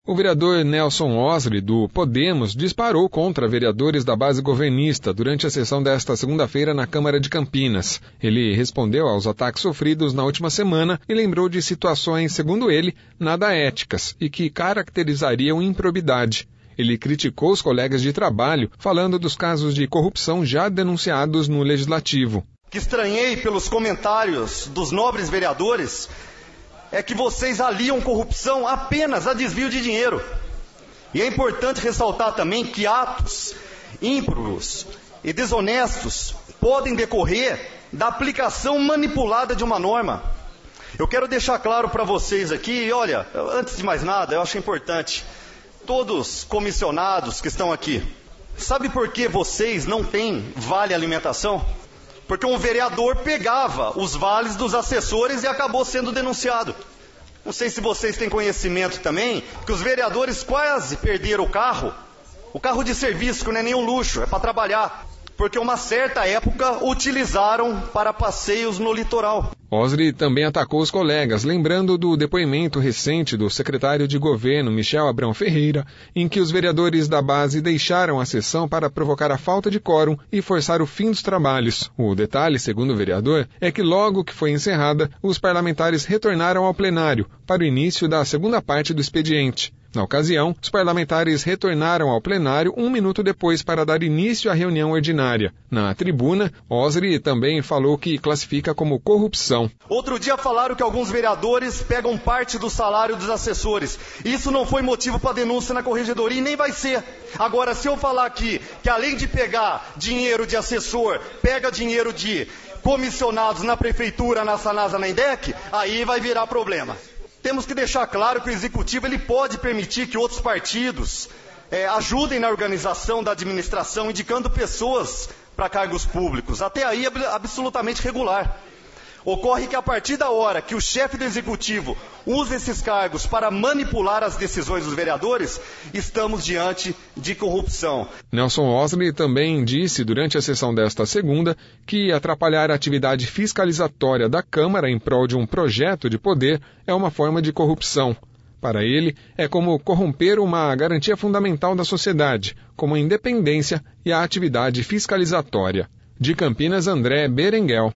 O vereador Nelson Osri, do Podemos, disparou contra vereadores da base governista durante a sessão desta segunda-feira na Câmara de Campinas. Ele respondeu aos ataques sofridos na última semana e lembrou de situações, segundo ele, nada éticas e que caracterizariam improbidade. Ele criticou os colegas de trabalho, falando dos casos de corrupção já denunciados no Legislativo. Que estranhei pelos comentários dos nobres vereadores é que vocês aliam corrupção apenas a desvio de dinheiro. E é importante ressaltar também que atos ímprobos e desonestos podem decorrer da aplicação manipulada de uma norma. Eu quero deixar claro para vocês aqui, e olha, antes de mais nada, eu acho importante, todos comissionados que estão aqui, sabe por que vocês não têm vale alimentação? Porque um vereador pegava os vales dos assessores e acabou sendo denunciado. Não sei se vocês têm conhecimento também, que os vereadores quase perderam o carro de serviço, que não é nenhum luxo, é para trabalhar, porque uma certa época utilizaram para passeios no litoral. Osri também atacou os colegas, lembrando do depoimento recente do secretário de governo, Michel Abrão Ferreira, em que os vereadores da base deixaram a sessão para provocar a falta de quórum e forçar o fim dos trabalhos. O detalhe, segundo o vereador, é que logo que foi encerrada, os parlamentares retornaram ao plenário para o início da segunda parte do expediente. Na ocasião, os parlamentares retornaram ao plenário 1 minuto depois para dar início à reunião ordinária. Na tribuna, Osri também falou que classifica como corrupção. Outro dia falaram que alguns vereadores pegam parte do salário dos assessores. Isso não foi motivo para denúncia na corregedoria e nem vai ser. Agora, se eu falar aqui que além de pegar dinheiro de assessor, pega dinheiro de comissionados na prefeitura, na Sanasa, na INDEC, aí vai virar problema. Temos que deixar claro que o Executivo ele pode permitir que outros partidos ajudem na organização da administração, indicando pessoas para cargos públicos. Até aí é absolutamente regular. Ocorre que a partir da hora que o chefe do Executivo usa esses cargos para manipular as decisões dos vereadores, estamos diante de corrupção. Nelson Osri também disse durante a sessão desta segunda que atrapalhar a atividade fiscalizatória da Câmara em prol de um projeto de poder é uma forma de corrupção. Para ele, é como corromper uma garantia fundamental da sociedade, como a independência e a atividade fiscalizatória. De Campinas, André Berenguel.